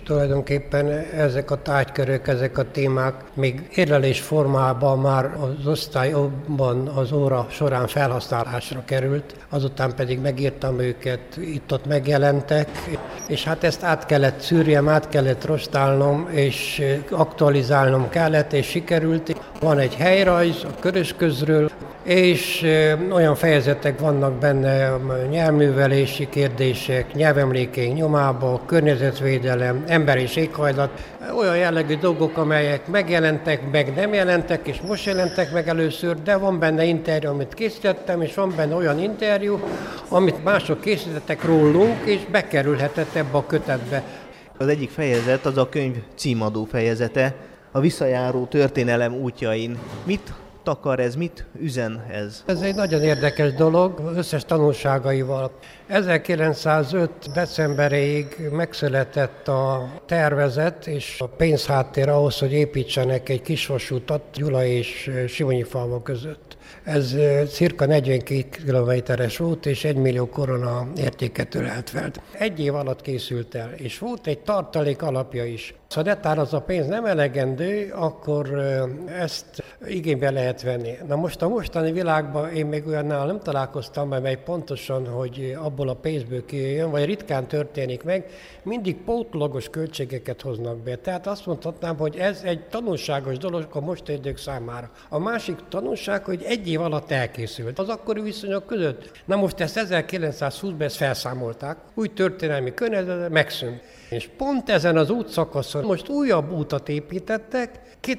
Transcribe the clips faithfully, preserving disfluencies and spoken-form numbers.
Tulajdonképpen ezek a tárgykörök, ezek a témák még érlelés formában már az osztályban az óra során felhasználásra került, azután pedig megírtam őket, itt-ott megjelentek, és hát ezt át kellett szűrjem, át kellett rostálnom, és aktualizálnom kellett, és sikerült. Van egy helyrajz a Körösközről, és olyan fejezetek vannak benne, nyelvművelési kérdések, nyelvemlékeink nyomába, környezetvédelem, ember és éghajlat, olyan jellegű dolgok, amelyek megjelentek, meg nem jelentek, és most jelentek meg először, de van benne interjú, amit készítettem, és van benne olyan interjú, amit mások készítettek rólunk, és bekerülhetett ebbe a kötetbe. Az egyik fejezet az a könyv címadó fejezete, a visszajáró történelem útjain. Mit takar ez, mit üzen ez? Ez egy nagyon érdekes dolog, összes tanulságaival. ezerkilencszázöt decemberéig megszületett a tervezet és a pénzháttér ahhoz, hogy építsenek egy kisvasútat Gyula és Simonyi-falva között. Ez cirka negyvenkét kilométeres út, és egy millió korona értéket ölelt fel. Egy év alatt készült el, és volt egy tartalék alapja is. Ha netán az a pénz nem elegendő, akkor ezt igénybe lehet venni. Na most a mostani világban én még olyannál nem találkoztam, amely pontosan, hogy abból a pénzből kijöjjön, vagy ritkán történik meg, mindig pótlagos költségeket hoznak be. Tehát azt mondhatnám, hogy ez egy tanulságos dolog a mostani idők számára. A másik tanulság, hogy egy év alatt elkészült. Az akkori viszonyok között. Na most ezt ezerkilencszázhúszban ezt felszámolták, új történelmi környezetben megszűnt. És pont ezen az útszakaszon most újabb útat építettek,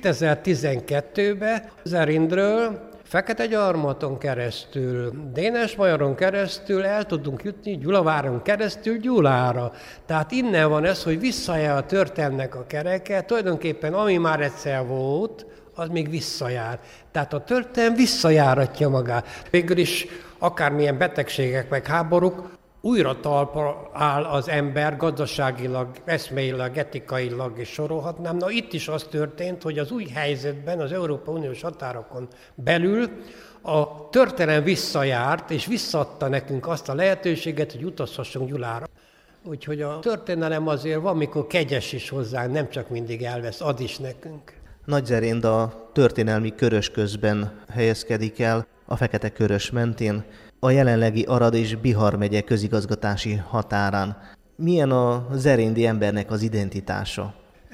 kétezer-tizenkettőben Zerindről Fekete-Gyarmaton keresztül, Dénes-Majaron keresztül el tudunk jutni Gyulaváron keresztül Gyulára. Tehát innen van ez, hogy visszajár a történelmnek a kereke, tulajdonképpen ami már egyszer volt, az még visszajár. Tehát a történelem visszajáratja magát. Végül is akármilyen betegségek meg háborúk, újra talpra áll az ember gazdaságilag, eszmeilag, etikailag és sorolhatnám. Na itt is az történt, hogy az új helyzetben, az Európai Uniós határokon belül a történelem visszajárt, és visszaadta nekünk azt a lehetőséget, hogy utazhassunk Gyulára. Úgyhogy a történelem azért van, mikor kegyes is hozzánk, nem csak mindig elvesz, ad is nekünk. Nagyzerind a történelmi Körösközben helyezkedik el, a Fekete-Körös mentén, a jelenlegi Arad és Bihar megye közigazgatási határán. Milyen a zerindi embernek az identitása?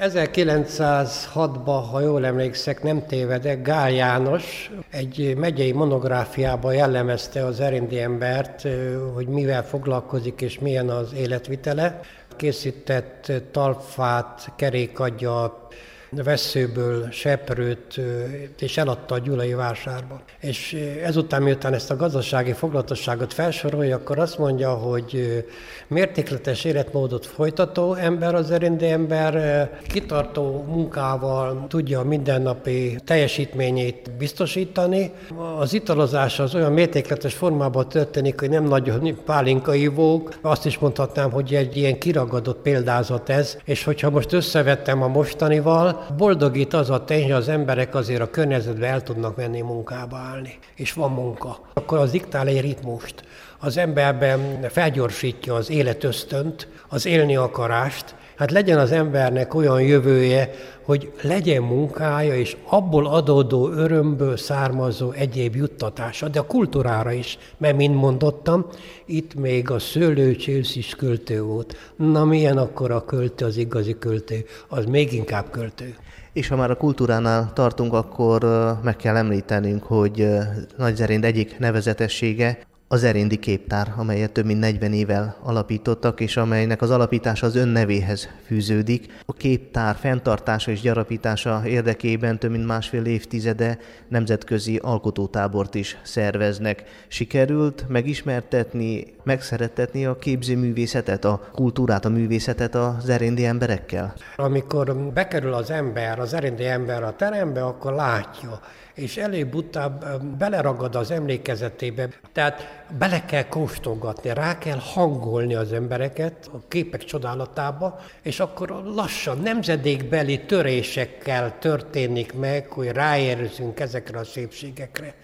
ezerkilencszázhatban, ha jól emlékszek, nem tévedek, Gál János egy megyei monográfiában jellemezte az zerindi embert, hogy mivel foglalkozik és milyen az életvitele. Készített talpfát, kerékaggyat, vesszőből seprőt, és eladta a gyulai vásárba. És ezután, miután ezt a gazdasági foglalatosságot felsorolja, akkor azt mondja, hogy mértékletes életmódot folytató ember az zerindi ember, kitartó munkával tudja a mindennapi teljesítményét biztosítani. Az italozás az olyan mértékletes formában történik, hogy nem nagyon pálinkaivók. Azt is mondhatnám, hogy egy ilyen kiragadott példázat ez, és hogyha most összevettem a mostanival, boldogít az a tény, hogy az emberek azért a környezetbe el tudnak menni munkába állni, és van munka. Akkor az diktál egy ritmust. Az emberben felgyorsítja az életösztönt, az élni akarást. Hát legyen az embernek olyan jövője, hogy legyen munkája, és abból adódó örömből származó egyéb juttatása, de a kultúrára is, mert mint mondottam, itt még a Szőlőcs is költő volt. Na milyen akkor a költő, az igazi költő, az még inkább költő. És ha már a kultúránál tartunk, akkor meg kell említenünk, hogy Nagyzerind egyik nevezetessége a zerindi képtár, amelyet több mint negyven évvel alapítottak, és amelynek az alapítása az ön nevéhez fűződik. A képtár fenntartása és gyarapítása érdekében több mint másfél évtizede nemzetközi alkotótábort is szerveznek. Sikerült megismertetni, megszerettetni a képzőművészetet, a kultúrát, a művészetet a zerindi emberekkel? Amikor bekerül az ember, az zerindi ember a terembe, akkor látja, és előbb-utább beleragad az emlékezetébe. Tehát bele kell kóstolgatni, rá kell hangolni az embereket a képek csodálatába, és akkor lassan nemzedékbeli törésekkel történik meg, hogy ráérzünk ezekre a szépségekre.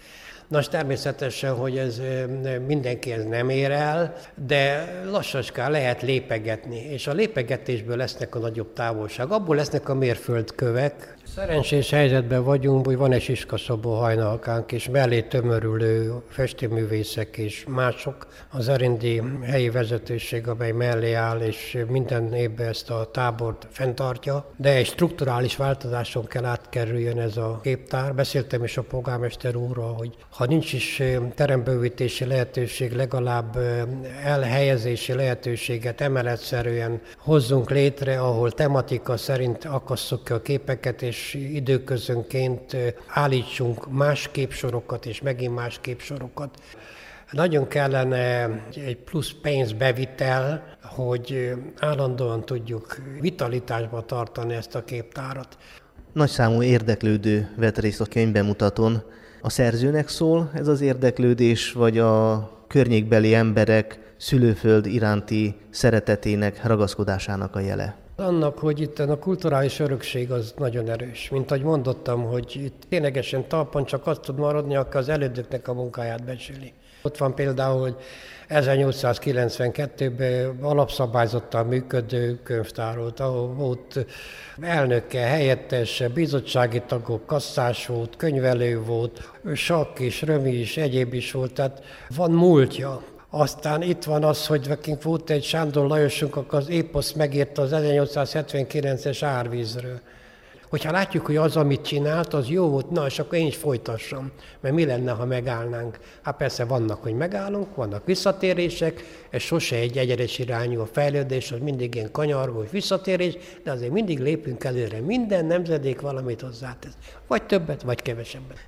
Nos, természetesen, hogy ez mindenki ez nem ér el, de lassacskán lehet lépegetni, és a lépegetésből lesznek a nagyobb távolság, abból lesznek a mérföldkövek. Szerencsés helyzetben vagyunk, hogy van egy Siskaszobó hajnalkánk, és mellé tömörülő festőművészek és mások, az erendi helyi vezetőség, amely mellé áll, és minden évben ezt a tábort fenntartja, de egy strukturális változáson kell átkerüljön ez a képtár. Beszéltem is a polgármester úrral, hogy ha nincs is terembővítési lehetőség, legalább elhelyezési lehetőséget emeletszerűen hozzunk létre, ahol tematika szerint akasszuk ki a képeket, és időközönként állítsunk más képsorokat, és megint más képsorokat. Nagyon kellene egy plusz pénzbevitel, hogy állandóan tudjuk vitalitásba tartani ezt a képtárat. Nagyszámú érdeklődő vett részt a könyvbemutatón. A szerzőnek szól ez az érdeklődés, vagy a környékbeli emberek szülőföld iránti szeretetének, ragaszkodásának a jele? Annak, hogy itt a kulturális örökség az nagyon erős. Mint ahogy mondottam, hogy itt ténylegesen talpon csak azt tud maradni, aki az elődöknek a munkáját becsüli. Ott van például, hogy ezernyolcszázkilencvenkettőben alapszabályzattal működő könyvtár volt, ahol volt elnöke, helyettese, bizottsági tagok, kasszás volt, könyvelő volt, sakk is, römi is, egyéb is volt, tehát van múltja. Aztán itt van az, hogy nekünk volt egy Sándor Lajosunk, akkor az époszt megírta az ezernyolcszázhetvenkilences árvízről. Hogyha látjuk, hogy az, amit csinált, az jó volt, na, és akkor én is folytassam. Mert mi lenne, ha megállnánk? Hát persze vannak, hogy megállunk, vannak visszatérések, ez sose egy egyenes irányú a fejlődés, az mindig ilyen kanyargós visszatérés, de azért mindig lépünk előre. Minden nemzedék valamit hozzátesz. Vagy többet, vagy kevesebbet.